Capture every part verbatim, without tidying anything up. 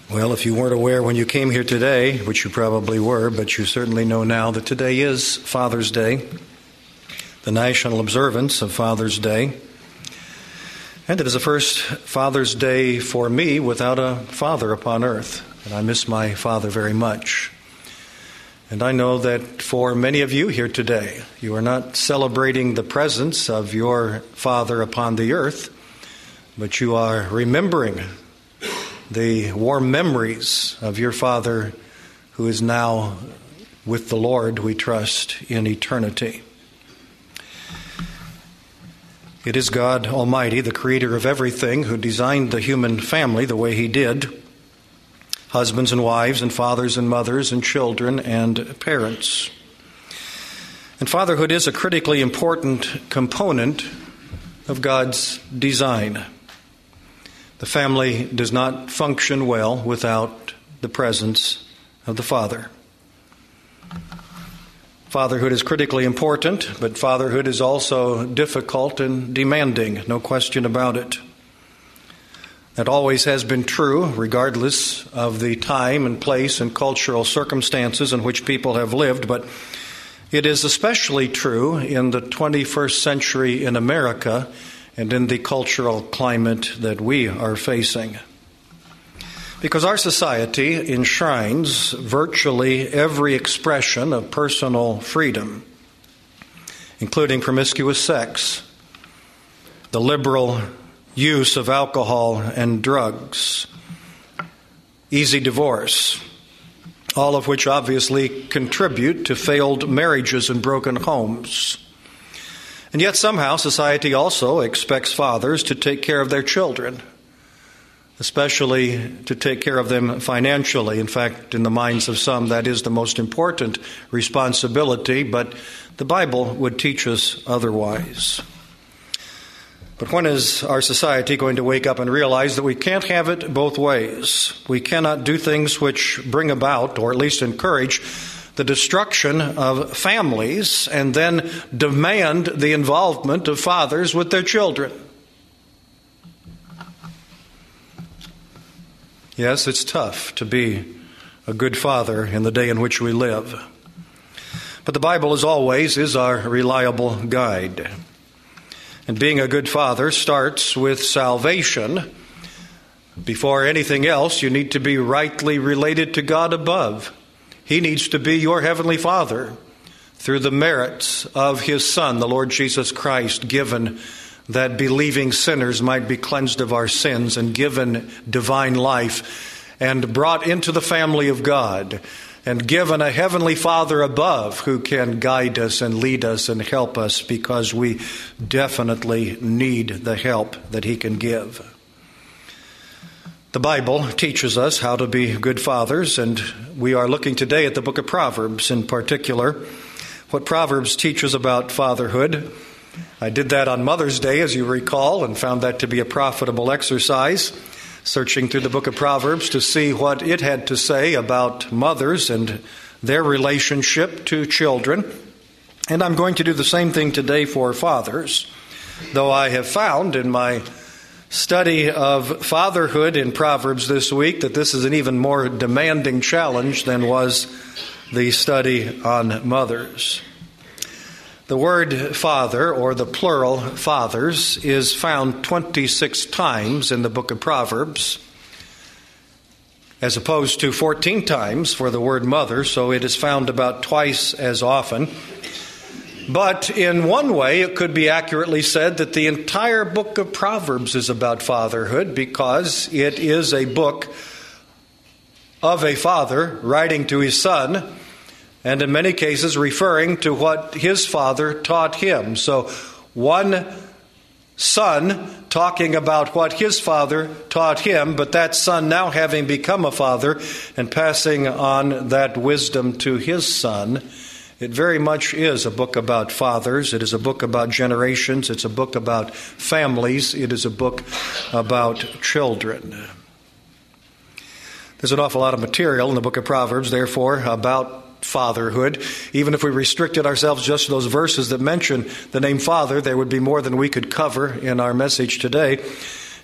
Well, if you weren't aware when you came here today, which you probably were, but you certainly know now that today is Father's Day, the national observance of Father's Day. And it is the first Father's Day for me without a father upon earth. And I miss my father very much. And I know that for many of you here today, you are not celebrating the presence of your father upon the earth, but you are remembering the warm memories of your father who is now with the Lord, we trust, in eternity. It is God Almighty, the creator of everything, who designed the human family the way he did. Husbands and wives and fathers and mothers and children and parents. And fatherhood is a critically important component of God's design. The family does not function well without the presence of the father. Fatherhood is critically important, but fatherhood is also difficult and demanding, no question about it. That always has been true, regardless of the time and place and cultural circumstances in which people have lived, but it is especially true in the twenty-first century in America and in the cultural climate that we are facing. Because our society enshrines virtually every expression of personal freedom, including promiscuous sex, the liberal use of alcohol and drugs, easy divorce, all of which obviously contribute to failed marriages and broken homes. And yet somehow society also expects fathers to take care of their children, especially to take care of them financially. In fact, in the minds of some, that is the most important responsibility, but the Bible would teach us otherwise. But when is our society going to wake up and realize that we can't have it both ways? We cannot do things which bring about, or at least encourage, the destruction of families and then demand the involvement of fathers with their children. Yes, it's tough to be a good father in the day in which we live. But the Bible, as always, is our reliable guide. And being a good father starts with salvation. Before anything else, you need to be rightly related to God above. He needs to be your heavenly Father through the merits of His Son, the Lord Jesus Christ, given that believing sinners might be cleansed of our sins and given divine life and brought into the family of God and given a heavenly Father above who can guide us and lead us and help us because we definitely need the help that He can give. The Bible teaches us how to be good fathers, and we are looking today at the book of Proverbs in particular. What Proverbs teaches about fatherhood. I did that on Mother's Day, as you recall, and found that to be a profitable exercise, searching through the book of Proverbs to see what it had to say about mothers and their relationship to children. And I'm going to do the same thing today for fathers, though I have found in my study of fatherhood in Proverbs this week that this is an even more demanding challenge than was the study on mothers. The word father, or the plural fathers, is found twenty-six times in the book of Proverbs, as opposed to fourteen times for the word mother, so it is found about twice as often. But in one way, it could be accurately said that the entire book of Proverbs is about fatherhood, because it is a book of a father writing to his son, and in many cases referring to what his father taught him. So one son talking about what his father taught him, but that son now having become a father and passing on that wisdom to his son. It very much is a book about fathers. It is a book about generations. It's a book about families. It is a book about children. There's an awful lot of material in the book of Proverbs, therefore, about fatherhood. Even if we restricted ourselves just to those verses that mention the name Father, there would be more than we could cover in our message today.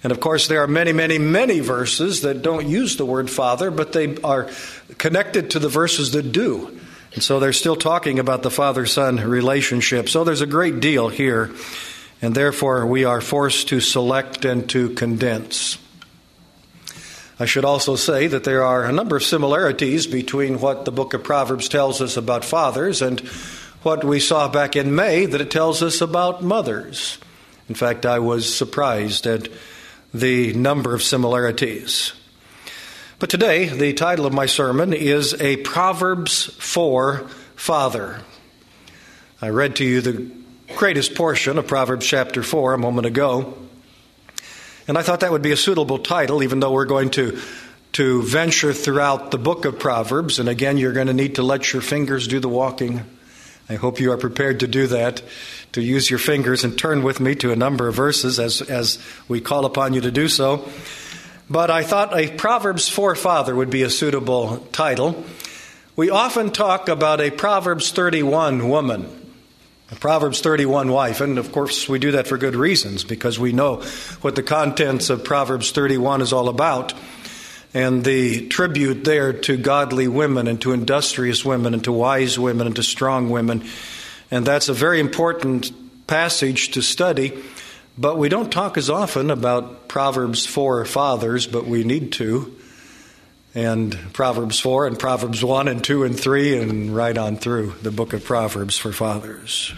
And of course, there are many, many, many verses that don't use the word father, but they are connected to the verses that do. And so they're still talking about the father-son relationship. So there's a great deal here, and therefore we are forced to select and to condense. I should also say that there are a number of similarities between what the book of Proverbs tells us about fathers and what we saw back in May that it tells us about mothers. In fact, I was surprised at the number of similarities. But today, the title of my sermon is A Proverbs for Father. I read to you the greatest portion of Proverbs chapter four a moment ago, and I thought that would be a suitable title, even though we're going to, to venture throughout the book of Proverbs. And again, you're going to need to let your fingers do the walking. I hope you are prepared to do that, to use your fingers and turn with me to a number of verses as, as we call upon you to do so. But I thought a Proverbs for Father would be a suitable title. We often talk about a Proverbs thirty-one woman, a Proverbs thirty-one wife, and of course we do that for good reasons, because we know what the contents of Proverbs thirty-one is all about, and the tribute there to godly women and to industrious women and to wise women and to strong women. And that's a very important passage to study, but we don't talk as often about Proverbs for fathers, but we need to. And Proverbs four and Proverbs one and two and three and right on through the book of Proverbs for fathers.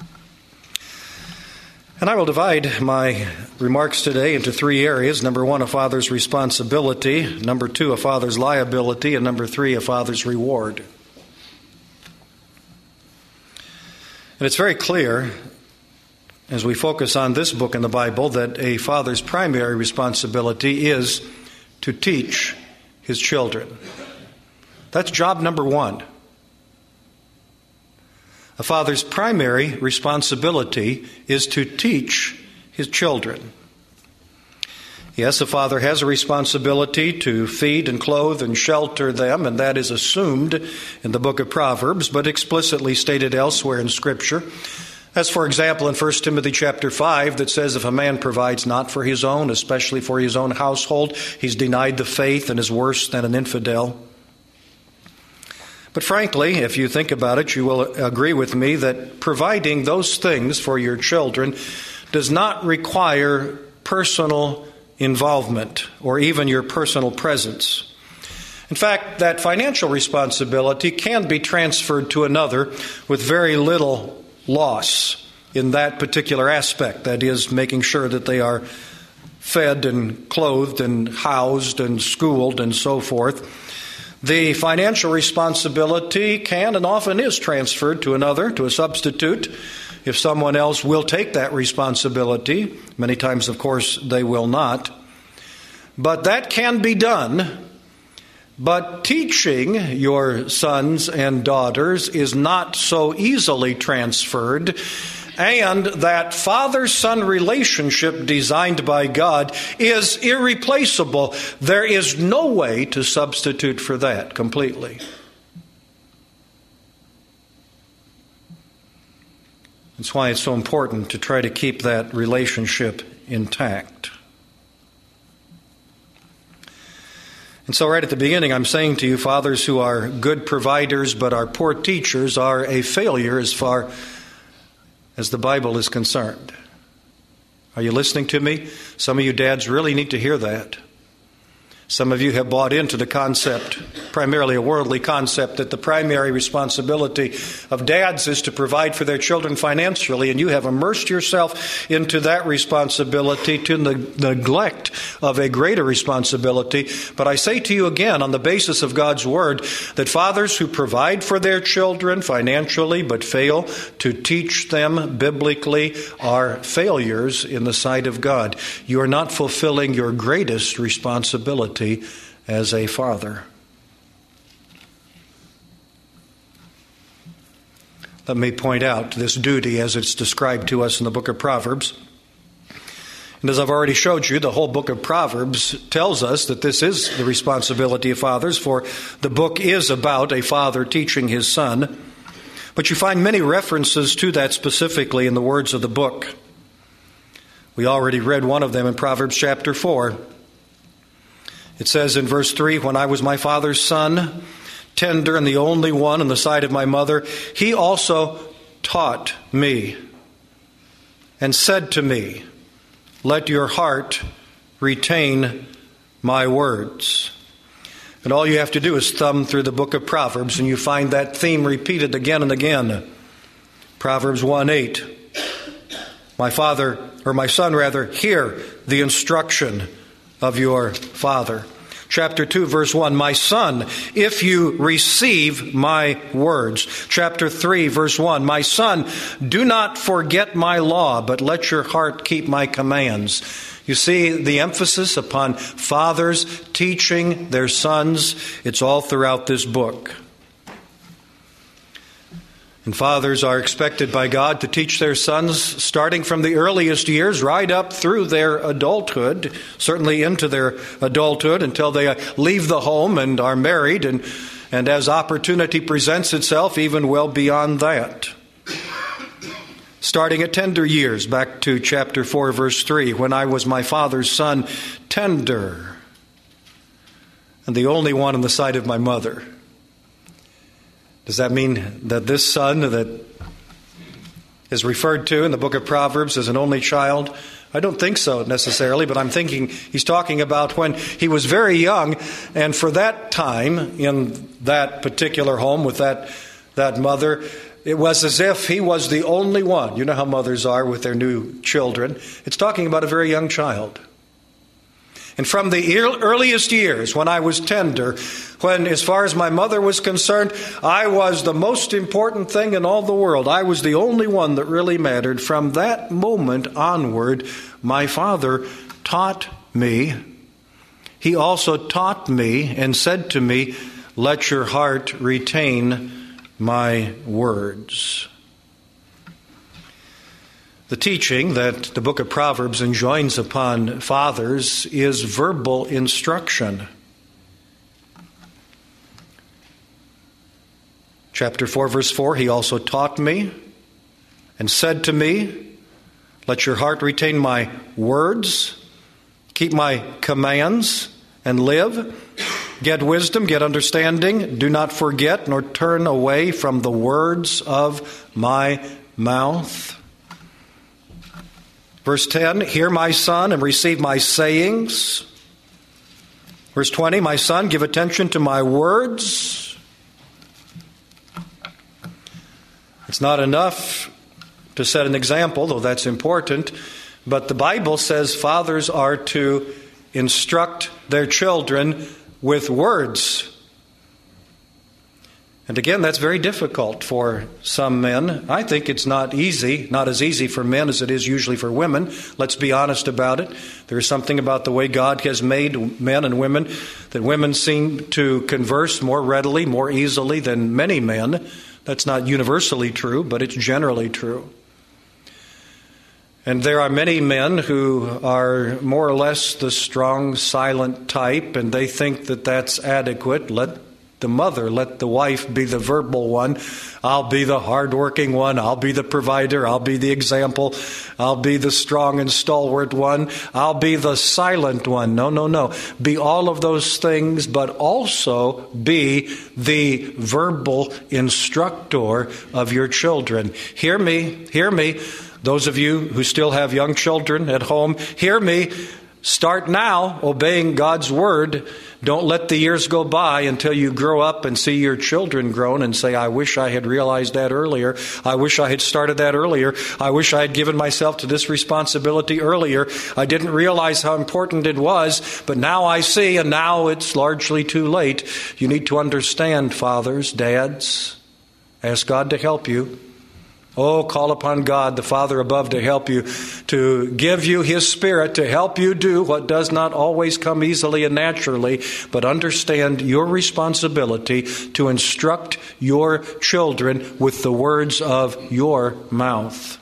And I will divide my remarks today into three areas. Number one, a father's responsibility. Number two, a father's liability. And number three, a father's reward. And it's very clear, as we focus on this book in the Bible, that a father's primary responsibility is to teach his children. That's job number one. A father's primary responsibility is to teach his children. Yes, a father has a responsibility to feed and clothe and shelter them, and that is assumed in the book of Proverbs, but explicitly stated elsewhere in Scripture. As, for example, in First Timothy chapter five, that says if a man provides not for his own, especially for his own household, he's denied the faith and is worse than an infidel. But frankly, if you think about it, you will agree with me that providing those things for your children does not require personal involvement or even your personal presence. In fact, that financial responsibility can be transferred to another with very little loss in that particular aspect. That is, making sure that they are fed and clothed and housed and schooled and so forth. The financial responsibility can and often is transferred to another, to a substitute, if someone else will take that responsibility. Many times, of course, they will not. But that can be done. But teaching your sons and daughters is not so easily transferred. And that father-son relationship designed by God is irreplaceable. There is no way to substitute for that completely. That's why it's so important to try to keep that relationship intact. And so right at the beginning, I'm saying to you, fathers who are good providers but are poor teachers are a failure as far as the Bible is concerned. Are you listening to me? Some of you dads really need to hear that. Some of you have bought into the concept, primarily a worldly concept, that the primary responsibility of dads is to provide for their children financially, and you have immersed yourself into that responsibility to the neglect of a greater responsibility. But I say to you again, on the basis of God's Word, that fathers who provide for their children financially but fail to teach them biblically are failures in the sight of God. You are not fulfilling your greatest responsibility as a father. Let me point out this duty as it's described to us in the book of Proverbs. And as I've already showed you, the whole book of Proverbs tells us that this is the responsibility of fathers, for the book is about a father teaching his son. But you find many references to that specifically in the words of the book. We already read one of them in Proverbs chapter four. It says in verse three, when I was my father's son, tender and the only one in the sight of my mother, he also taught me and said to me, let your heart retain my words. And all you have to do is thumb through the book of Proverbs and you find that theme repeated again and again. Proverbs one eight, my father, or my son rather, hear the instruction of your father. Chapter two, verse one, my son, if you receive my words. Chapter three, verse one, my son, do not forget my law, but let your heart keep my commands. You see the emphasis upon fathers teaching their sons. It's all throughout this book. And fathers are expected by God to teach their sons starting from the earliest years right up through their adulthood, certainly into their adulthood until they leave the home and are married, and, and as opportunity presents itself, even well beyond that. Starting at tender years, back to chapter four, verse three, when I was my father's son, tender, and the only one in the sight of my mother. Does that mean that this son that is referred to in the book of Proverbs as an only child? I don't think so necessarily, but I'm thinking he's talking about when he was very young, and for that time in that particular home with that, that mother, it was as if he was the only one. You know how mothers are with their new children. It's talking about a very young child. And from the earliest years, when I was tender, when, as far as my mother was concerned, I was the most important thing in all the world. I was the only one that really mattered. From that moment onward, my father taught me. He also taught me and said to me, let your heart retain my words. The teaching that the book of Proverbs enjoins upon fathers is verbal instruction. Chapter four, verse four, he also taught me and said to me, let your heart retain my words, keep my commands, and live. Get wisdom, get understanding. Do not forget nor turn away from the words of my mouth. Verse ten, hear my son and receive my sayings. Verse twenty, my son, give attention to my words. It's not enough to set an example, though that's important, but the Bible says fathers are to instruct their children with words. And again, that's very difficult for some men. I think it's not easy, not as easy for men as it is usually for women. Let's be honest about it. There's something about the way God has made men and women that women seem to converse more readily, more easily than many men. That's not universally true, but it's generally true. And there are many men who are more or less the strong, silent type, and they think that that's adequate. Let the mother, let the wife be the verbal one. I'll be the hardworking one. I'll be the provider. I'll be the example. I'll be the strong and stalwart one. I'll be the silent one. No, no, no. Be all of those things, but also be the verbal instructor of your children. Hear me, hear me. Those of you who still have young children at home, hear me. Start now obeying God's word. Don't let the years go by until you grow up and see your children grown and say, I wish I had realized that earlier. I wish I had started that earlier. I wish I had given myself to this responsibility earlier. I didn't realize how important it was, but now I see, and now it's largely too late. You need to understand, fathers, dads. Ask God to help you. Oh, call upon God, the Father above, to help you, to give you His Spirit, to help you do what does not always come easily and naturally, but understand your responsibility to instruct your children with the words of your mouth.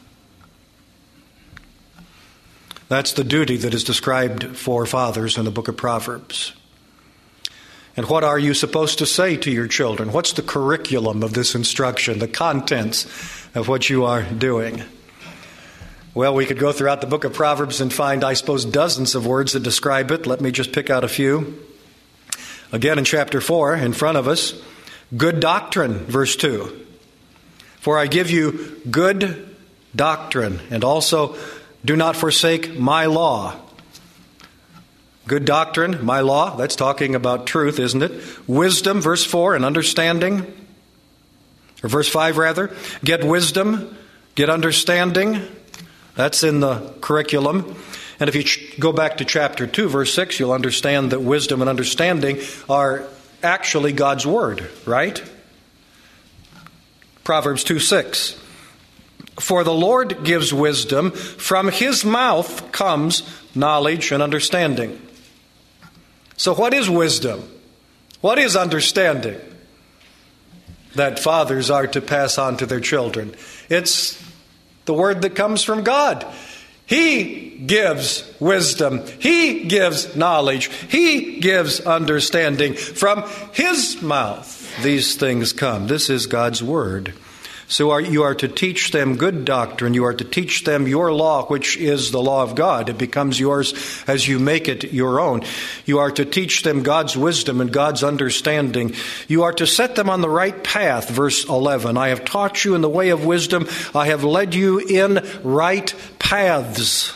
That's the duty that is described for fathers in the book of Proverbs. And what are you supposed to say to your children? What's the curriculum of this instruction, the contents of what you are doing? Well, we could go throughout the book of Proverbs and find, I suppose, dozens of words that describe it. Let me just pick out a few. Again, in chapter four, in front of us, good doctrine, verse two. For I give you good doctrine, and also do not forsake my law. Good doctrine, my law, that's talking about truth, isn't it? Wisdom, verse four, and understanding. Or verse five, rather. Get wisdom, get understanding. That's in the curriculum. And if you ch- go back to chapter two, verse six, you'll understand that wisdom and understanding are actually God's Word, right? Proverbs two six. For the Lord gives wisdom, from His mouth comes knowledge and understanding. So what is wisdom? What is understanding that fathers are to pass on to their children? It's the word that comes from God. He gives wisdom. He gives knowledge. He gives understanding. From His mouth these things come. This is God's word. So are, you are to teach them good doctrine. You are to teach them your law, which is the law of God. It becomes yours as you make it your own. You are to teach them God's wisdom and God's understanding. You are to set them on the right path, verse eleven. I have taught you in the way of wisdom. I have led you in right paths.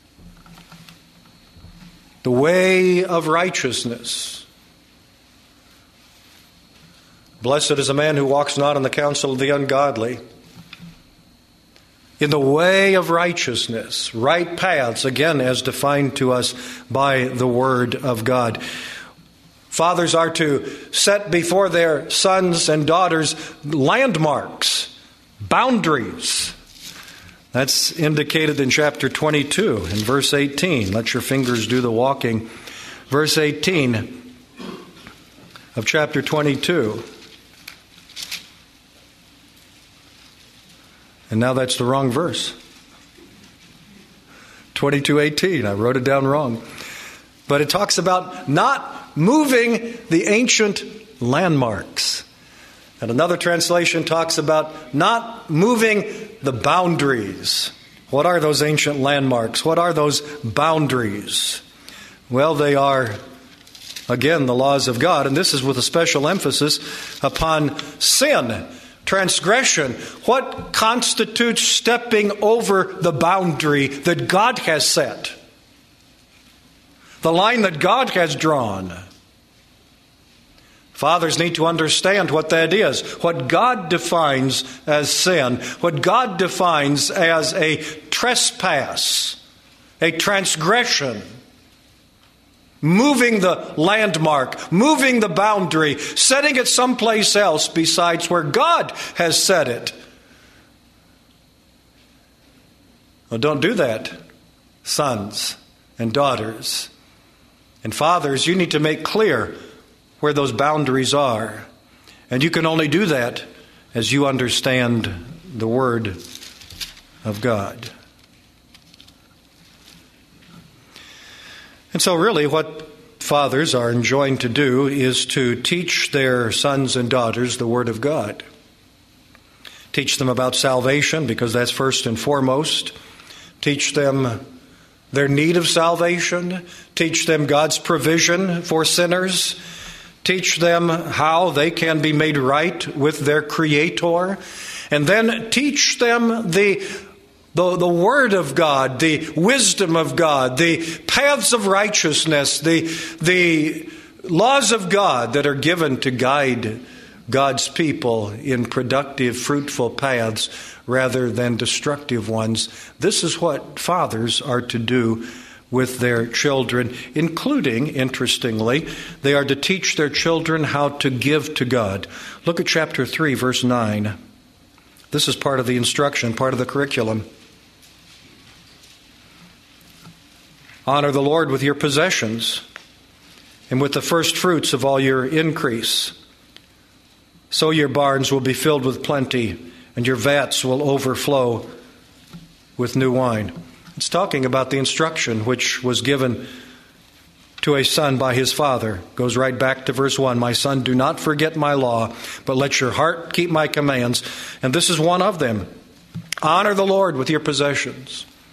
The way of righteousness. Blessed is a man who walks not in the counsel of the ungodly. In the way of righteousness, right paths, again, as defined to us by the Word of God. Fathers are to set before their sons and daughters landmarks, boundaries. That's indicated in chapter twenty-two, in verse eighteen. Let your fingers do the walking. Verse eighteen of chapter twenty-two. And now that's the wrong verse. twenty-two eighteen. I wrote it down wrong. But it talks about not moving the ancient landmarks. And another translation talks about not moving the boundaries. What are those ancient landmarks? What are those boundaries? Well, they are, again, the laws of God. And this is with a special emphasis upon sin. Transgression. What constitutes stepping over the boundary that God has set? The line that God has drawn. Fathers need to understand what that is. What God defines as sin. What God defines as a trespass. A transgression. Moving the landmark, moving the boundary, setting it someplace else besides where God has set it. Well, don't do that, sons and daughters. And fathers, you need to make clear where those boundaries are. And you can only do that as you understand the Word of God. And so really what fathers are enjoined to do is to teach their sons and daughters the Word of God. Teach them about salvation, because that's first and foremost. Teach them their need of salvation. Teach them God's provision for sinners. Teach them how they can be made right with their Creator. And then teach them the The, the Word of God, the wisdom of God, the paths of righteousness, the, the laws of God that are given to guide God's people in productive, fruitful paths rather than destructive ones. This is what fathers are to do with their children, including, interestingly, they are to teach their children how to give to God. Look at chapter three, verse nine. This is part of the instruction, part of the curriculum. Honor the Lord with your possessions and with the first fruits of all your increase. So your barns will be filled with plenty and your vats will overflow with new wine. It's talking about the instruction which was given to a son by his father. Goes right back to verse one. My son, do not forget my law, but let your heart keep my commands. And this is one of them. Honor the Lord with your possessions.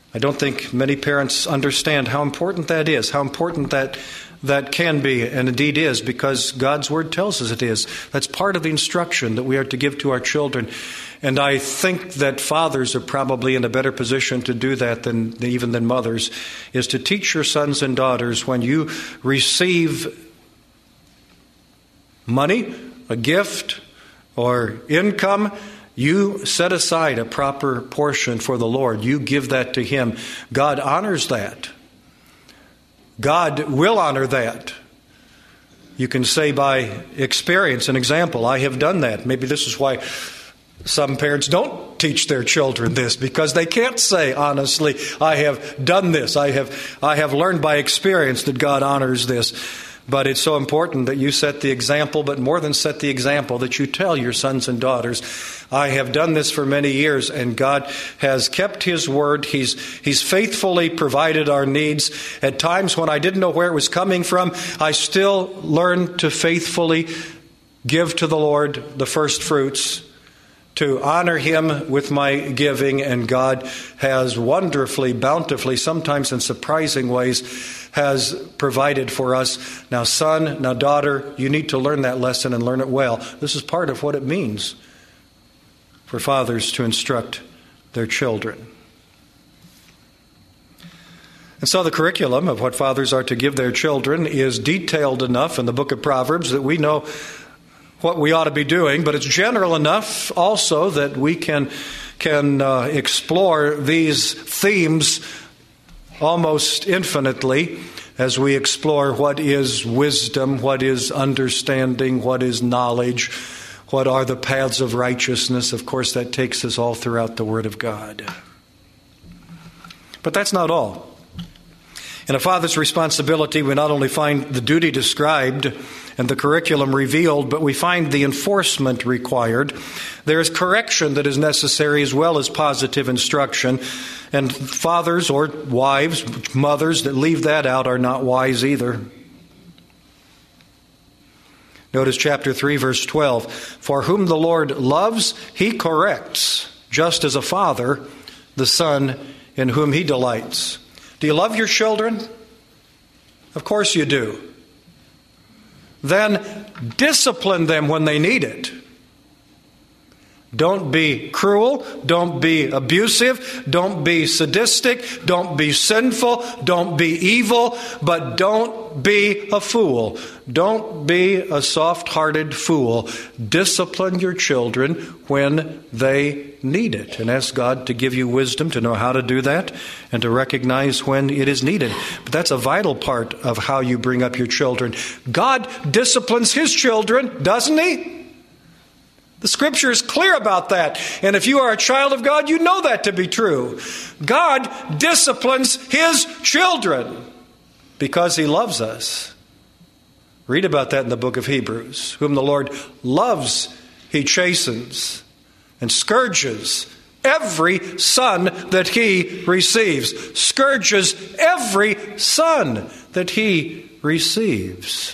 I don't think many parents understand how important that is, how important that that can be and indeed is, because God's Word tells us it is. That's part of the instruction that we are to give to our children. And I think that fathers are probably in a better position to do that than even than mothers, is to teach your sons and daughters when you receive money, a gift, or income, you set aside a proper portion for the Lord. You give that to Him. God honors that. God will honor that. You can say by experience, an example, I have done that. Maybe this is why some parents don't teach their children this, because they can't say honestly, I have done this. I have, I have learned by experience that God honors this. But it's so important that you set the example, but more than set the example, that you tell your sons and daughters, I have done this for many years, and God has kept His word. He's, He's faithfully provided our needs. At times when I didn't know where it was coming from, I still learned to faithfully give to the Lord the first fruits, to honor Him with my giving, and God has wonderfully, bountifully, sometimes in surprising ways, has provided for us. Now, son, now, daughter, you need to learn that lesson and learn it well. This is part of what it means for fathers to instruct their children. And so the curriculum of what fathers are to give their children is detailed enough in the book of Proverbs that we know what we ought to be doing, but it's general enough also that we can, can uh, explore these themes almost infinitely as we explore what is wisdom, what is understanding, what is knowledge, what are the paths of righteousness. Of course, that takes us all throughout the Word of God. But that's not all. In a father's responsibility, we not only find the duty described and the curriculum revealed, but we find the enforcement required. There is correction that is necessary as well as positive instruction. And fathers or wives, mothers that leave that out are not wise either. Notice chapter three, verse twelve. For whom the Lord loves, He corrects, just as a father, the son in whom He delights. Do you love your children? Of course you do. Then discipline them when they need it. Don't be cruel. Don't be abusive. Don't be sadistic. Don't be sinful. Don't be evil. But don't be a fool. Don't be a soft-hearted fool. Discipline your children when they need it. And ask God to give you wisdom to know how to do that and to recognize when it is needed. But that's a vital part of how you bring up your children. God disciplines His children, doesn't He? The Scripture is clear about that. And if you are a child of God, you know that to be true. God disciplines His children because He loves us. Read about that in the book of Hebrews. Whom the Lord loves, He chastens and scourges every son that He receives. Scourges every son that He receives.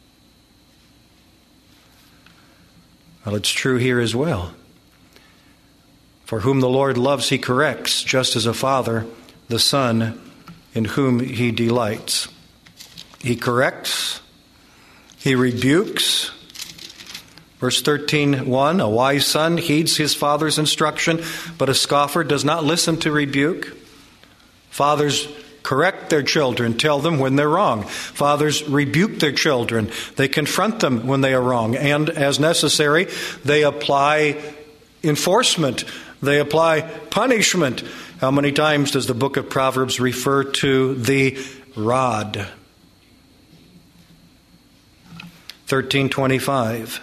Well, it's true here as well. For whom the Lord loves, He corrects, just as a father, the son in whom He delights. He corrects, He rebukes. Verse thirteen, one, a wise son heeds his father's instruction, but a scoffer does not listen to rebuke. Fathers correct their children, tell them when they're wrong. Fathers rebuke their children. They confront them when they are wrong. And as necessary, they apply enforcement. They apply punishment. How many times does the book of Proverbs refer to the rod? thirteen twenty-five.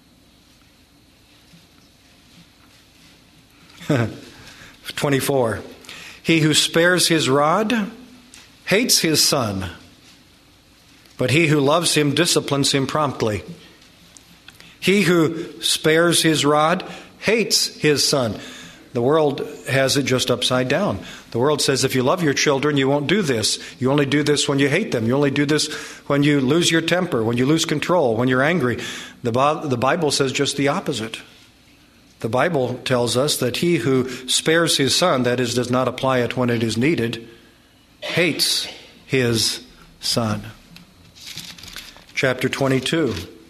twenty-four. He who spares his rod hates his son, but he who loves him disciplines him promptly. He who spares his rod hates his son. The world has it just upside down. The world says if you love your children, you won't do this. You only do this when you hate them. You only do this when you lose your temper, when you lose control, when you're angry. The Bible says just the opposite. The Bible tells us that he who spares his son, that is, does not apply it when it is needed, hates his son. Chapter twenty-two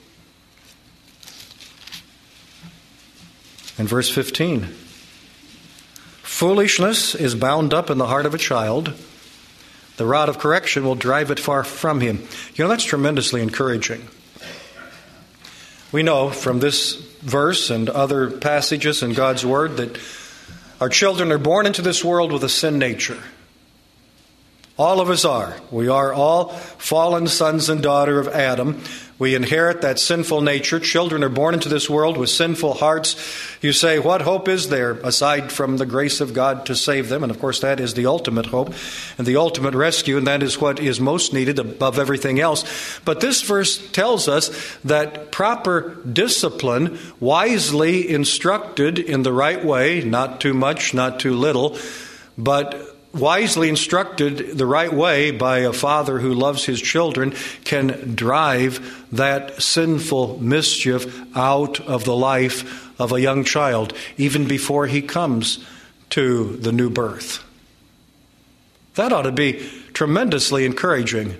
and verse fifteen. Foolishness is bound up in the heart of a child. The rod of correction will drive it far from him. You know, that's tremendously encouraging. We know from this verse and other passages in God's Word that our children are born into this world with a sin nature. All of us are. We are all fallen sons and daughters of Adam. We inherit that sinful nature. Children are born into this world with sinful hearts. You say, what hope is there aside from the grace of God to save them? And of course, that is the ultimate hope and the ultimate rescue, and that is what is most needed above everything else. But this verse tells us that proper discipline, wisely instructed in the right way, not too much, not too little, but wisely instructed the right way by a father who loves his children, can drive that sinful mischief out of the life of a young child, even before he comes to the new birth. That ought to be tremendously encouraging.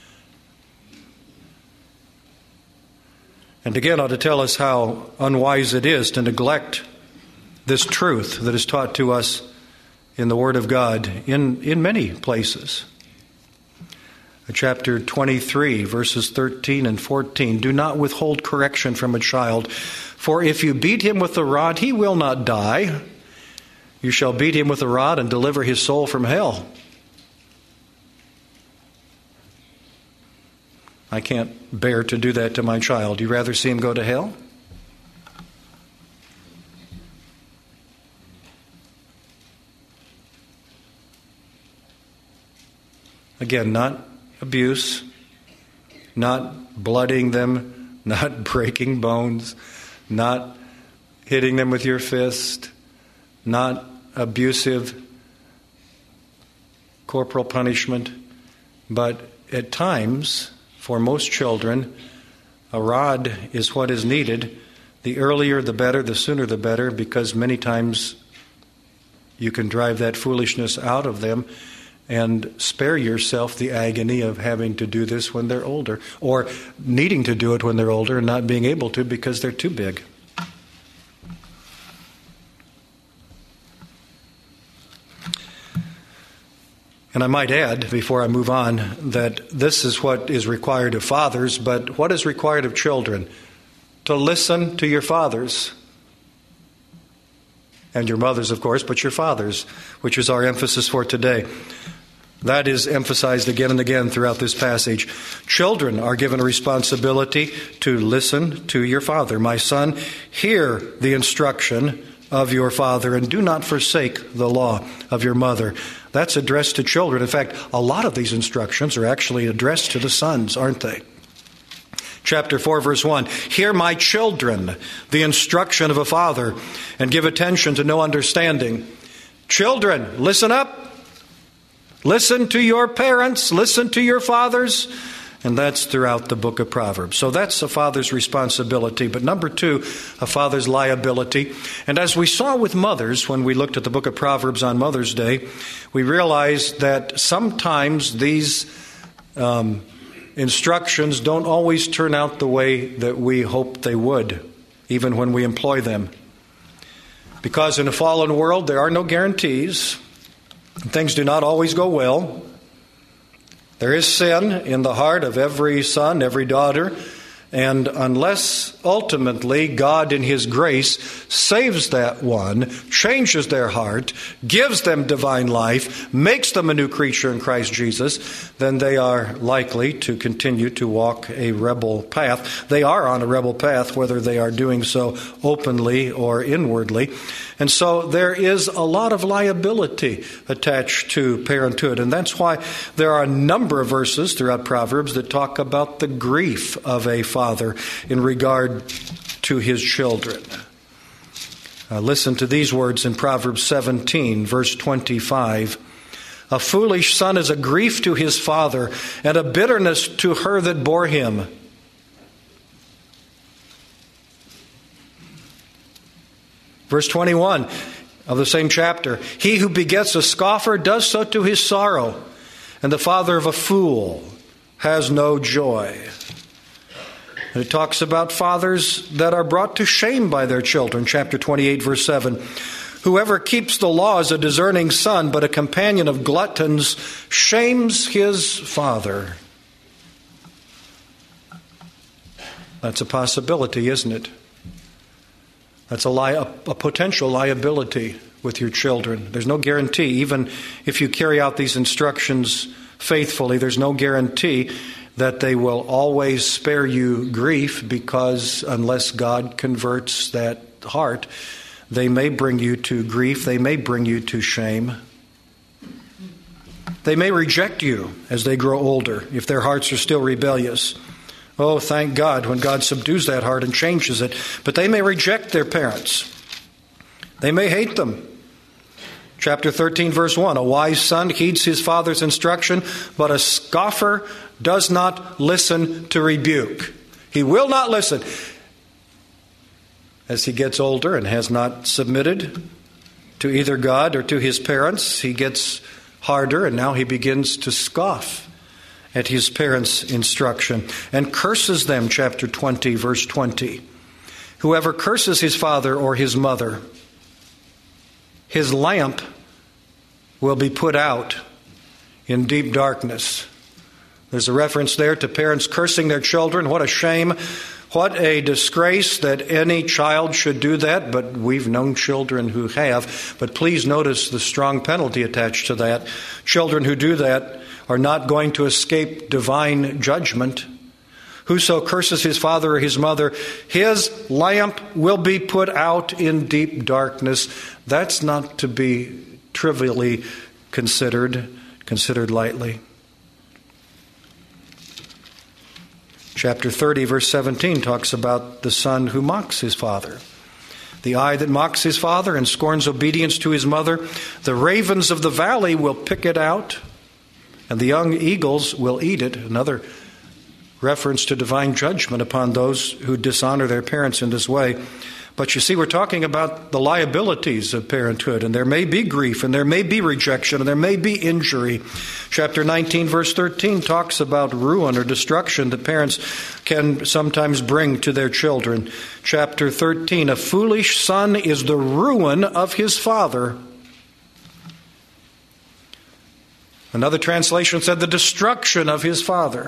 And again, ought to tell us how unwise it is to neglect this truth that is taught to us in the Word of God in, in many places. Chapter twenty-three, verses thirteen and fourteen. Do not withhold correction from a child, for if you beat him with the rod, he will not die. You shall beat him with the rod and deliver his soul from hell. I can't bear to do that to my child. You rather see him go to hell? Again, not abuse, not blooding them, not breaking bones, not hitting them with your fist, not abusive corporal punishment, but at times, for most children, a rod is what is needed. The earlier the better, the sooner the better, because many times you can drive that foolishness out of them and spare yourself the agony of having to do this when they're older, or needing to do it when they're older and not being able to because they're too big. And I might add, before I move on, that this is what is required of fathers, but what is required of children? To listen to your fathers. And your mothers, of course, but your fathers, which is our emphasis for today. That is emphasized again and again throughout this passage. Children are given a responsibility to listen to your father. My son, hear the instruction of your father, and do not forsake the law of your mother. That's addressed to children. In fact, a lot of these instructions are actually addressed to the sons, aren't they? Chapter four, verse one, hear, my children, the instruction of a father, and give attention to no understanding. Children, listen up. Listen to your parents. Listen to your fathers. And that's throughout the book of Proverbs. So that's a father's responsibility. But number two, a father's liability. And as we saw with mothers when we looked at the book of Proverbs on Mother's Day, we realized that sometimes these um, instructions don't always turn out the way that we hope they would, even when we employ them. Because in a fallen world, there are no guarantees. Things do not always go well. There is sin in the heart of every son, every daughter, and unless ultimately God in His grace saves that one, changes their heart, gives them divine life, makes them a new creature in Christ Jesus, then they are likely to continue to walk a rebel path. They are on a rebel path, whether they are doing so openly or inwardly. And so there is a lot of liability attached to parenthood. And that's why there are a number of verses throughout Proverbs that talk about the grief of a father in regard to his children. Uh, listen to these words in Proverbs seventeen, verse twenty-five. A foolish son is a grief to his father, and a bitterness to her that bore him. Verse twenty-one of the same chapter. He who begets a scoffer does so to his sorrow, and the father of a fool has no joy. And it talks about fathers that are brought to shame by their children. Chapter twenty-eight, verse seven. Whoever keeps the law is a discerning son, but a companion of gluttons shames his father. That's a possibility, isn't it? That's a, li- a, a potential liability with your children. There's no guarantee. Even if you carry out these instructions faithfully, there's no guarantee that they will always spare you grief, because unless God converts that heart, they may bring you to grief. They may bring you to shame. They may reject you as they grow older if their hearts are still rebellious. Oh, thank God when God subdues that heart and changes it. But they may reject their parents. They may hate them. Chapter thirteen, verse one. A wise son heeds his father's instruction, but a scoffer does not listen to rebuke. He will not listen. As he gets older and has not submitted to either God or to his parents, he gets harder, and now he begins to scoff at his parents' instruction and curses them. Chapter twenty, verse twenty. Whoever curses his father or his mother, his lamp will be put out in deep darkness. There's a reference there to parents cursing their children. What a shame. What a disgrace that any child should do that, but we've known children who have. But please notice the strong penalty attached to that. Children who do that are not going to escape divine judgment. Whoso curses his father or his mother, his lamp will be put out in deep darkness. That's not to be trivially considered, considered lightly. Chapter thirty, verse seventeen talks about the son who mocks his father. The eye that mocks his father and scorns obedience to his mother, the ravens of the valley will pick it out, and the young eagles will eat it. Another reference to divine judgment upon those who dishonor their parents in this way. But you see, we're talking about the liabilities of parenthood, and there may be grief, and there may be rejection, and there may be injury. Chapter nineteen, verse thirteen talks about ruin or destruction that parents can sometimes bring to their children. Chapter thirteen, a foolish son is the ruin of his father. Another translation said the destruction of his father.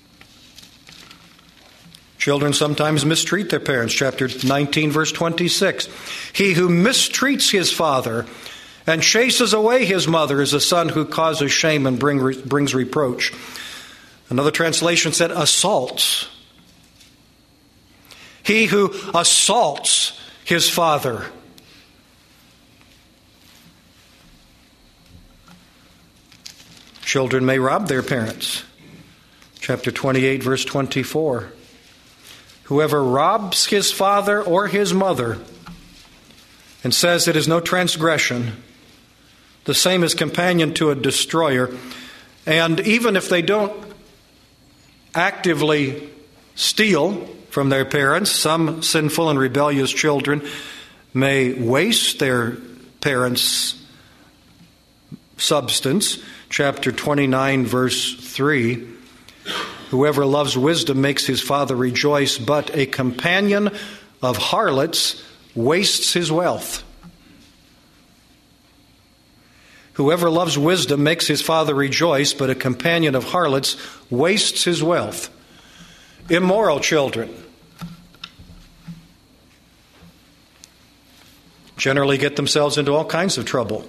Children sometimes mistreat their parents. Chapter nineteen, verse twenty-six. He who mistreats his father and chases away his mother is a son who causes shame and bring, brings reproach. Another translation said assaults. He who assaults his father. Children may rob their parents. Chapter twenty-eight, verse twenty-four. Whoever robs his father or his mother and says it is no transgression, the same is companion to a destroyer. And even if they don't actively steal from their parents, some sinful and rebellious children may waste their parents' substance. Chapter twenty-nine, verse three. Whoever loves wisdom makes his father rejoice, but a companion of harlots wastes his wealth. Whoever loves wisdom makes his father rejoice, but a companion of harlots wastes his wealth. Immoral children generally get themselves into all kinds of trouble,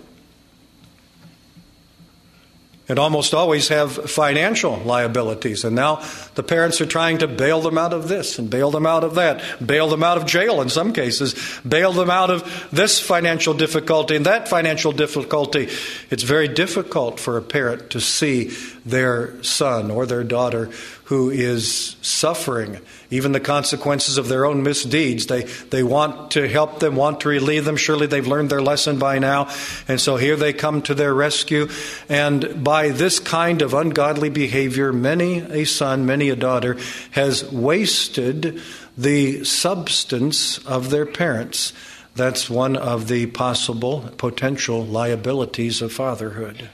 and almost always have financial liabilities. And now the parents are trying to bail them out of this and bail them out of that, bail them out of jail in some cases, bail them out of this financial difficulty and that financial difficulty. It's very difficult for a parent to see their son or their daughter who is suffering even the consequences of their own misdeeds. They they want to help them, want to relieve them. Surely they've learned their lesson by now. And so here they come to their rescue. And by this kind of ungodly behavior, many a son, many a daughter has wasted the substance of their parents. That's one of the possible, potential liabilities of fatherhood.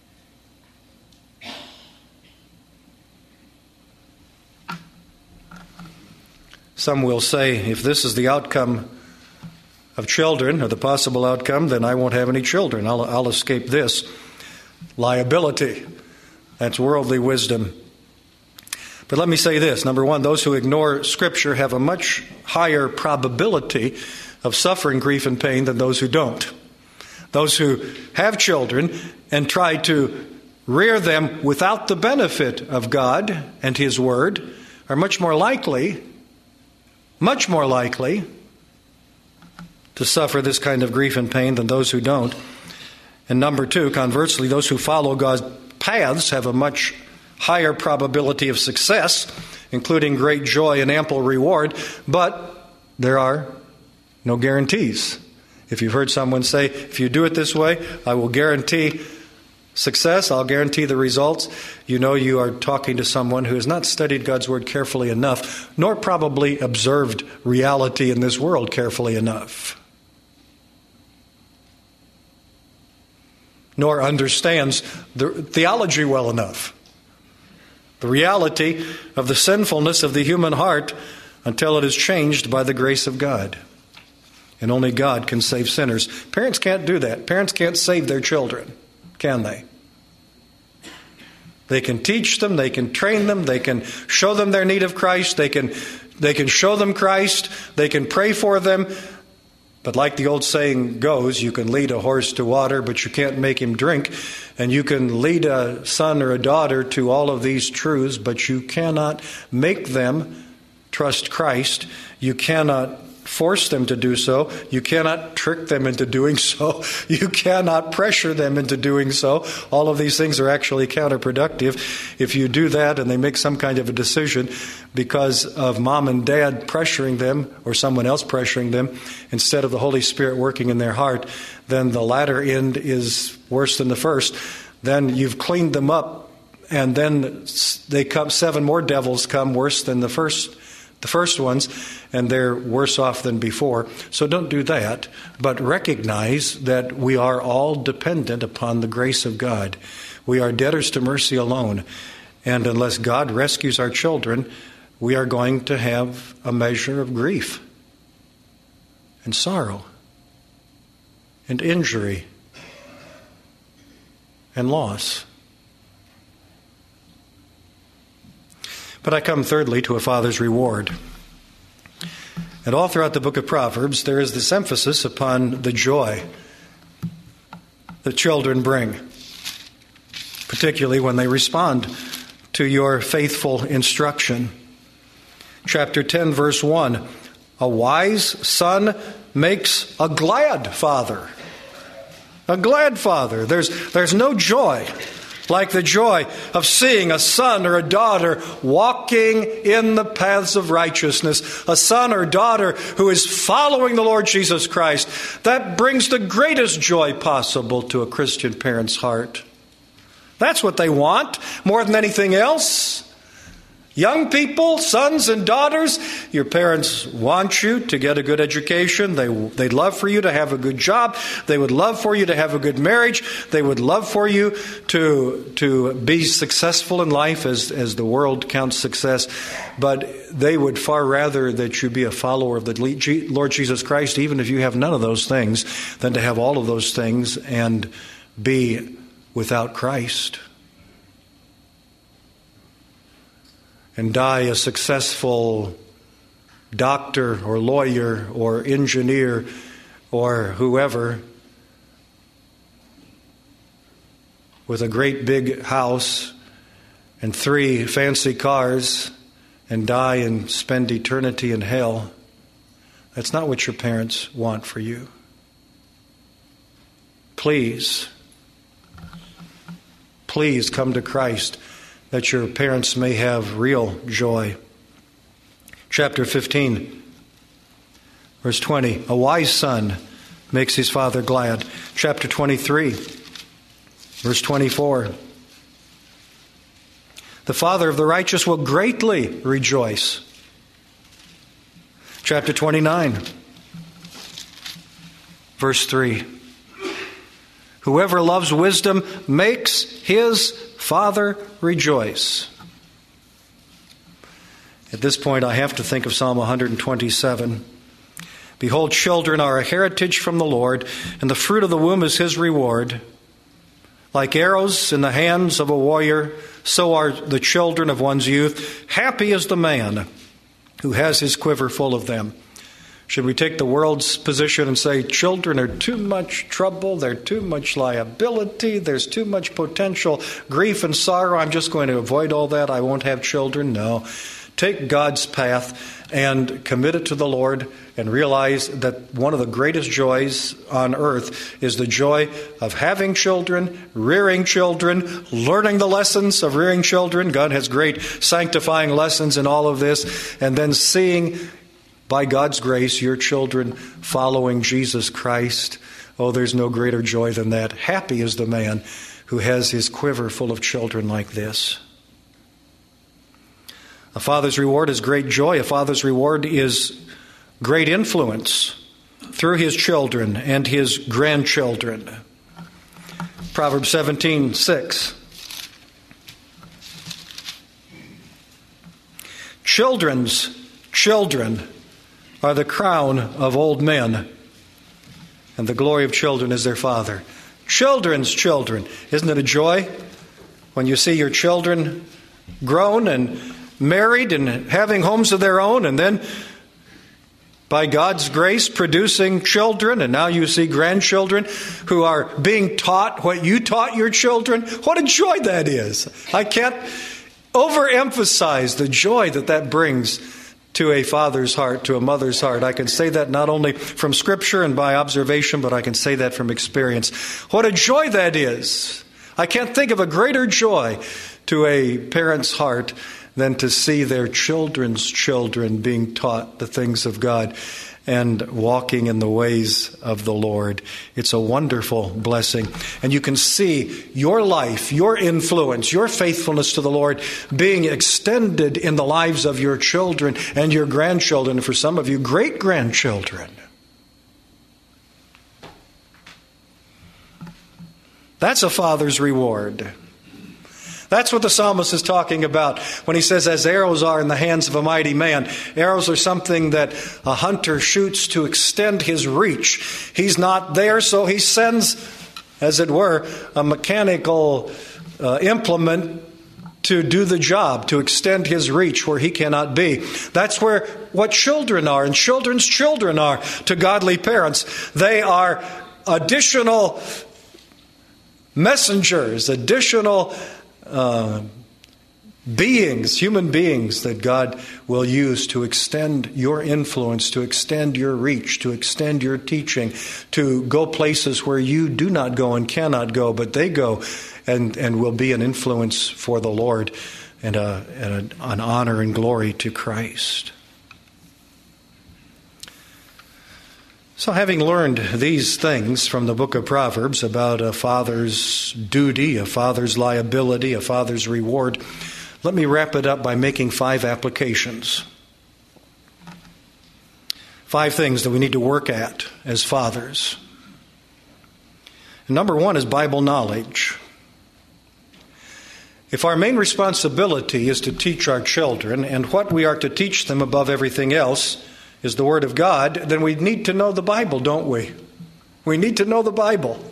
Some will say, if this is the outcome of children, or the possible outcome, then I won't have any children. I'll, I'll escape this liability. That's worldly wisdom. But let me say this. Number one, those who ignore Scripture have a much higher probability of suffering grief and pain than those who don't. Those who have children and try to rear them without the benefit of God and His Word are much more likely, much more likely to suffer this kind of grief and pain than those who don't. And number two, conversely, those who follow God's paths have a much higher probability of success, including great joy and ample reward, but there are no guarantees. If you've heard someone say, if you do it this way, I will guarantee success, I'll guarantee the results, you know you are talking to someone who has not studied God's Word carefully enough, nor probably observed reality in this world carefully enough, nor understands the theology well enough, the reality of the sinfulness of the human heart until it is changed by the grace of God. And only God can save sinners. Parents can't do that. Parents can't save their children, can they? They can teach them, they can train them, they can show them their need of Christ, they can, they can show them Christ, they can pray for them. But like the old saying goes, you can lead a horse to water, but you can't make him drink. And you can lead a son or a daughter to all of these truths, but you cannot make them trust Christ. You cannot force them to do so. You cannot trick them into doing so. You cannot pressure them into doing so. All of these things are actually counterproductive. If you do that and they make some kind of a decision because of mom and dad pressuring them or someone else pressuring them instead of the Holy Spirit working in their heart, then the latter end is worse than the first. Then you've cleaned them up, and then they come, seven more devils come worse than the first The first ones, and they're worse off than before. So don't do that, but recognize that we are all dependent upon the grace of God. We are debtors to mercy alone. And unless God rescues our children, we are going to have a measure of grief and sorrow and injury and loss. But I come thirdly to a father's reward. And all throughout the book of Proverbs, there is this emphasis upon the joy that children bring, particularly when they respond to your faithful instruction. Chapter ten, verse one, a wise son makes a glad father. A glad father. There's, there's no joy like the joy of seeing a son or a daughter walking in the paths of righteousness, a son or daughter who is following the Lord Jesus Christ. That brings the greatest joy possible to a Christian parent's heart. That's what they want more than anything else. Young people, sons and daughters, your parents want you to get a good education. They, they'd love for you to have a good job. They would love for you to have a good marriage. They would love for you to, to be successful in life as, as the world counts success. But they would far rather that you be a follower of the Lord Jesus Christ, even if you have none of those things, than to have all of those things and be without Christ. And die a successful doctor or lawyer or engineer or whoever with a great big house and three fancy cars and die and spend eternity in hell. That's not what your parents want for you. Please, please come to Christ, that your parents may have real joy. Chapter fifteen, verse twenty, a wise son makes his father glad. Chapter twenty-three, verse twenty-four, the father of the righteous will greatly rejoice. Chapter twenty-nine, Verse three. Whoever loves wisdom makes his father rejoice. At this point, I have to think of Psalm one twenty-seven. Behold, children are a heritage from the Lord, and the fruit of the womb is his reward. Like arrows in the hands of a warrior, so are the children of one's youth. Happy is the man who has his quiver full of them. Should we take the world's position and say, children are too much trouble, they're too much liability, there's too much potential grief and sorrow, I'm just going to avoid all that, I won't have children? No. Take God's path and commit it to the Lord and realize that one of the greatest joys on earth is the joy of having children, rearing children, learning the lessons of rearing children. God has great sanctifying lessons in all of this. And then seeing, by God's grace, your children following Jesus Christ. Oh, there's no greater joy than that. Happy is the man who has his quiver full of children like this. A father's reward is great joy. A father's reward is great influence through his children and his grandchildren. Proverbs seventeen six. Children's children are the crown of old men, and the glory of children is their father. Children's children. Isn't it a joy when you see your children grown and married and having homes of their own, and then by God's grace producing children, and now you see grandchildren who are being taught what you taught your children? What a joy that is. I can't overemphasize the joy that that brings to a father's heart, to a mother's heart. I can say that not only from Scripture and by observation, but I can say that from experience. What a joy that is. I can't think of a greater joy to a parent's heart than to see their children's children being taught the things of God and walking in the ways of the Lord. It's a wonderful blessing. And you can see your life, your influence, your faithfulness to the Lord being extended in the lives of your children and your grandchildren, and for some of you, great-grandchildren. That's a father's reward. That's what the psalmist is talking about when he says, as arrows are in the hands of a mighty man. Arrows are something that a hunter shoots to extend his reach. He's not there, so he sends, as it were, a mechanical uh, implement to do the job, to extend his reach where he cannot be. That's where what children are, and children's children are to godly parents. They are additional messengers, additional Uh, beings, human beings that God will use to extend your influence, to extend your reach, to extend your teaching, to go places where you do not go and cannot go, but they go and, and will be an influence for the Lord and, a, and a, an honor and glory to Christ. So having learned these things from the book of Proverbs about a father's duty, a father's liability, a father's reward, let me wrap it up by making five applications. Five things that we need to work at as fathers. And number one is Bible knowledge. If our main responsibility is to teach our children, and what we are to teach them above everything else is the Word of God, then we need to know the Bible, don't we? We need to know the Bible.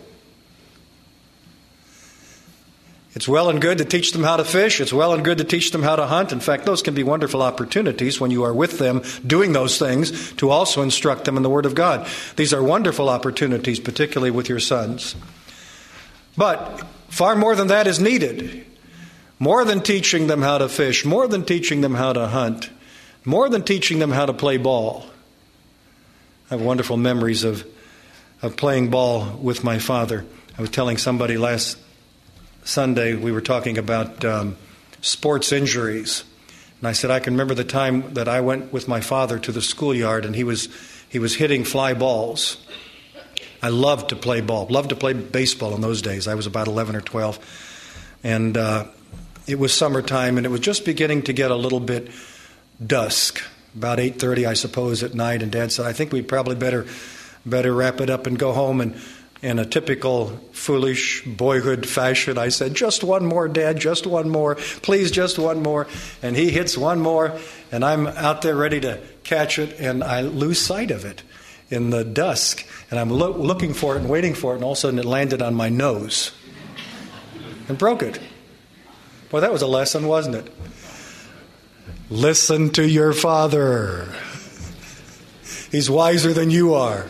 It's well and good to teach them how to fish. It's well and good to teach them how to hunt. In fact, those can be wonderful opportunities when you are with them doing those things to also instruct them in the Word of God. These are wonderful opportunities, particularly with your sons. But far more than that is needed. More than teaching them how to fish, more than teaching them how to hunt, more than teaching them how to play ball. I have wonderful memories of, of playing ball with my father. I was telling somebody last Sunday, we were talking about um, sports injuries. And I said, I can remember the time that I went with my father to the schoolyard and he was he was hitting fly balls. I loved to play ball, loved to play baseball in those days. I was about eleven or twelve. And uh, it was summertime and it was just beginning to get a little bit dusk, about eight thirty, I suppose, at night. And Dad said, I think we'd probably better better wrap it up and go home. And in a typical foolish boyhood fashion, I said, just one more, Dad, just one more. Please, just one more. And he hits one more, and I'm out there ready to catch it, and I lose sight of it in the dusk. And I'm lo- looking for it and waiting for it, and all of a sudden it landed on my nose and broke it. Boy, that was a lesson, wasn't it? Listen to your father. He's wiser than you are.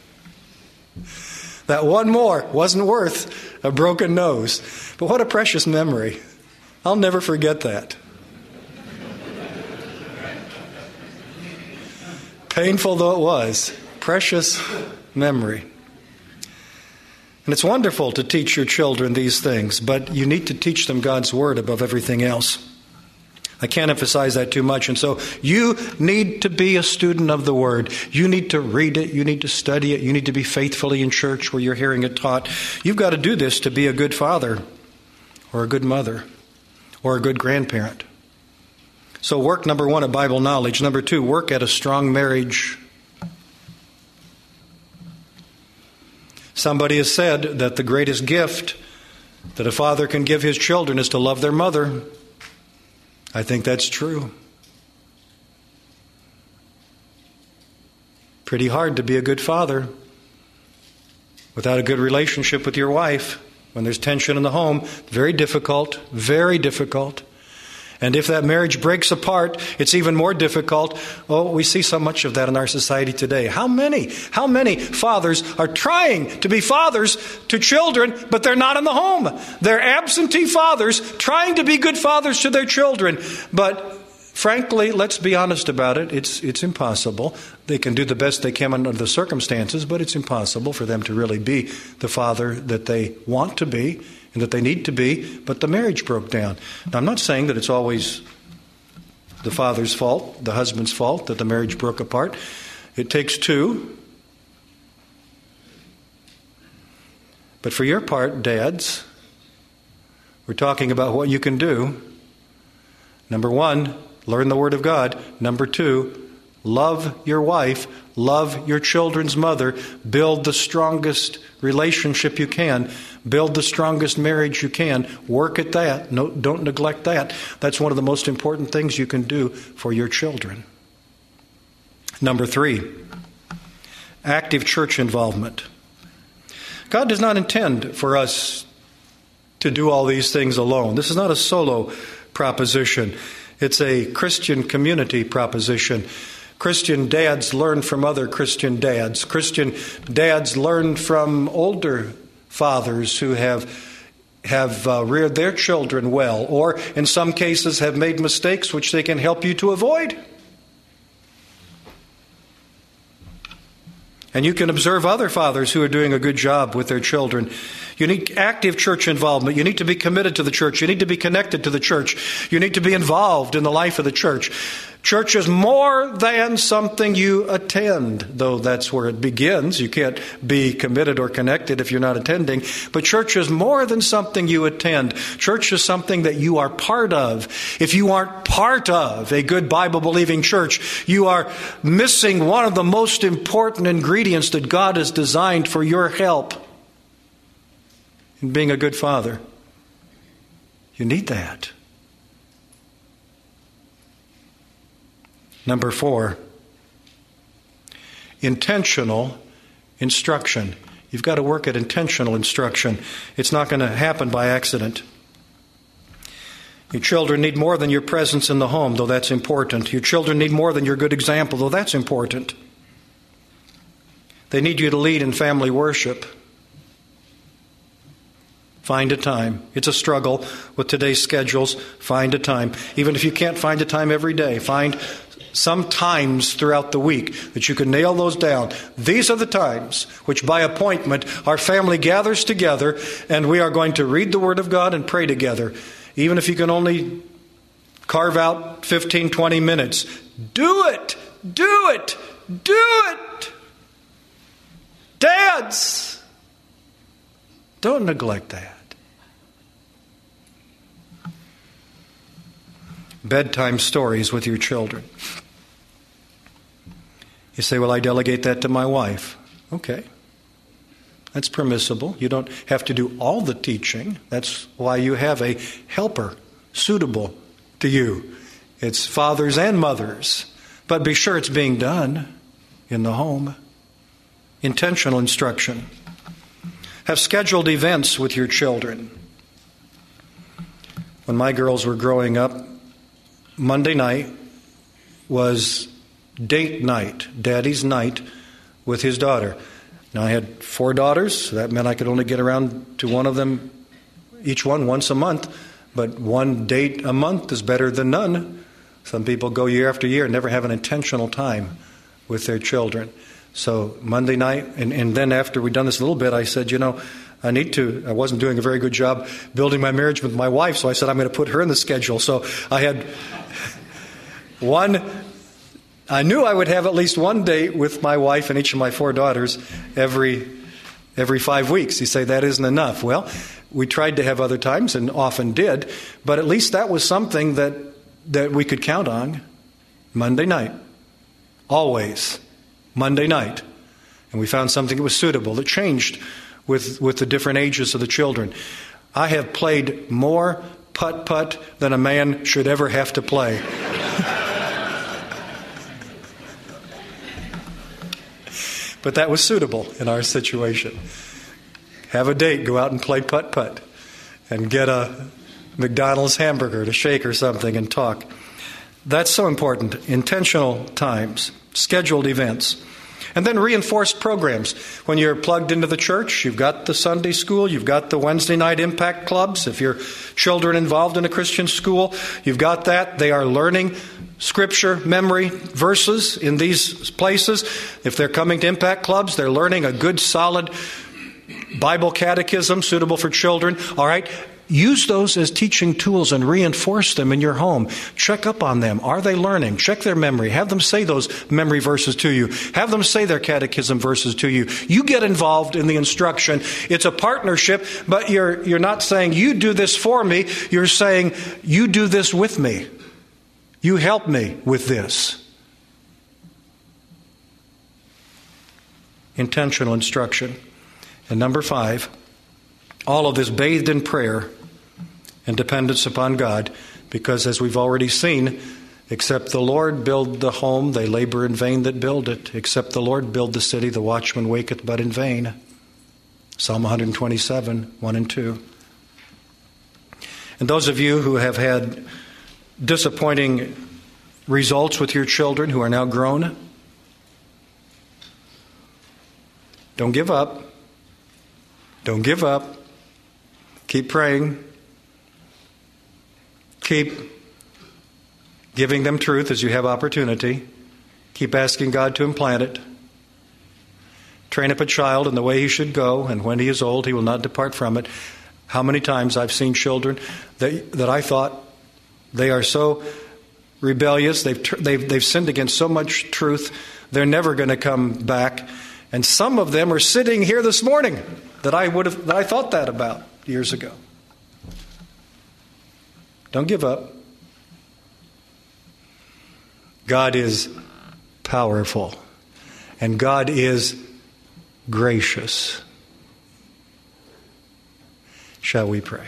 That one more wasn't worth a broken nose. But what a precious memory. I'll never forget that. Painful though it was, precious memory. And it's wonderful to teach your children these things, but you need to teach them God's Word above everything else. I can't emphasize that too much. And so you need to be a student of the Word. You need to read it. You need to study it. You need to be faithfully in church where you're hearing it taught. You've got to do this to be a good father or a good mother or a good grandparent. So work, number one, at Bible knowledge. Number two, work at a strong marriage. Somebody has said that the greatest gift that a father can give his children is to love their mother. I think that's true. Pretty hard to be a good father without a good relationship with your wife. When there's tension in the home, very difficult, very difficult. And if that marriage breaks apart, it's even more difficult. Oh, we see so much of that in our society today. How many, how many fathers are trying to be fathers to children, but they're not in the home? They're absentee fathers trying to be good fathers to their children. But frankly, let's be honest about it. It's, it's impossible. They can do the best they can under the circumstances, but it's impossible for them to really be the father that they want to be and that they need to be, but the marriage broke down. Now, I'm not saying that it's always the father's fault, the husband's fault, that the marriage broke apart. It takes two. But for your part, dads, we're talking about what you can do. Number one, learn the Word of God. Number two, love your wife. Love your children's mother. Build the strongest relationship you can. Build the strongest marriage you can. Work at that. No, don't neglect that. That's one of the most important things you can do for your children. Number three, active church involvement. God does not intend for us to do all these things alone. This is not a solo proposition. It's a Christian community proposition. Christian dads learn from other Christian dads. Christian dads learn from older fathers who have have uh, reared their children well, or in some cases have made mistakes which they can help you to avoid. And you can observe other fathers who are doing a good job with their children. You need active church involvement. You need to be committed to the church. You need to be connected to the church. You need to be involved in the life of the church. Church is more than something you attend, though that's where it begins. You can't be committed or connected if you're not attending. But church is more than something you attend. Church is something that you are part of. If you aren't part of a good Bible-believing church, you are missing one of the most important ingredients that God has designed for your help in being a good father. You need that. Number four, intentional instruction. You've got to work at intentional instruction. It's not going to happen by accident. Your children need more than your presence in the home, though that's important. Your children need more than your good example, though that's important. They need you to lead in family worship. Find a time. It's a struggle with today's schedules. Find a time. Even if you can't find a time every day, find some times throughout the week that you can nail those down. These are the times which by appointment our family gathers together and we are going to read the Word of God and pray together. Even if you can only carve out fifteen, twenty minutes. Do it! Do it! Do it! Dads! Don't neglect that. Bedtime stories with your children. You say, well, I delegate that to my wife. Okay. That's permissible. You don't have to do all the teaching. That's why you have a helper suitable to you. It's fathers and mothers. But be sure it's being done in the home. Intentional instruction. Have scheduled events with your children. When my girls were growing up, Monday night was date night, Daddy's night with his daughter. Now, I had four daughters, so that meant I could only get around to one of them, each one once a month. But one date a month is better than none. Some people go year after year and never have an intentional time with their children. So Monday night, and, and then after we'd done this a little bit, I said, you know, I need to, I wasn't doing a very good job building my marriage with my wife, so I said I'm going to put her in the schedule. So I had one, I knew I would have at least one date with my wife and each of my four daughters every every five weeks. You say that isn't enough. Well, we tried to have other times and often did, but at least that was something that, that we could count on. Monday night. Always. Monday night. And we found something that was suitable, that changed with, with the different ages of the children. I have played more putt-putt than a man should ever have to play. But that was suitable in our situation. Have a date, go out and play putt-putt, and get a McDonald's hamburger to shake or something and talk. That's so important. Intentional times, scheduled events. And then reinforced programs. When you're plugged into the church, you've got the Sunday school, you've got the Wednesday night impact clubs. If your children involved in a Christian school, you've got that. They are learning Scripture, memory, verses in these places. If they're coming to impact clubs, they're learning a good, solid Bible catechism suitable for children. All right. Use those as teaching tools and reinforce them in your home. Check up on them. Are they learning? Check their memory. Have them say those memory verses to you. Have them say their catechism verses to you. You get involved in the instruction. It's a partnership, but you're you're not saying, you do this for me. You're saying, you do this with me. You help me with this. Intentional instruction. And number five, all of this bathed in prayer and dependence upon God, because as we've already seen, except the Lord build the home, they labor in vain that build it. Except the Lord build the city, the watchman waketh but in vain. Psalm one twenty-seven, one and two. And those of you who have had disappointing results with your children who are now grown, don't give up. Don't give up. Keep praying. Keep giving them truth as you have opportunity. Keep asking God to implant it. Train up a child in the way he should go, and when he is old, he will not depart from it. How many times I've seen children that, that I thought they are so rebellious, they've, they've, they've sinned against so much truth, they're never going to come back. And some of them are sitting here this morning that I would have, that I thought that about years ago. Don't give up. God is powerful, and God is gracious. Shall we pray?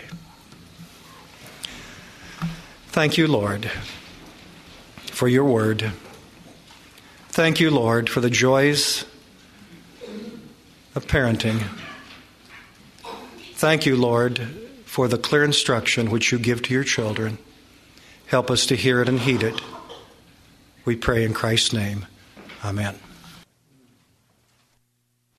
Thank you, Lord, for your word. Thank you, Lord, for the joys of parenting. Thank you, Lord, for the clear instruction which you give to your children. Help us to hear it and heed it. We pray in Christ's name. Amen.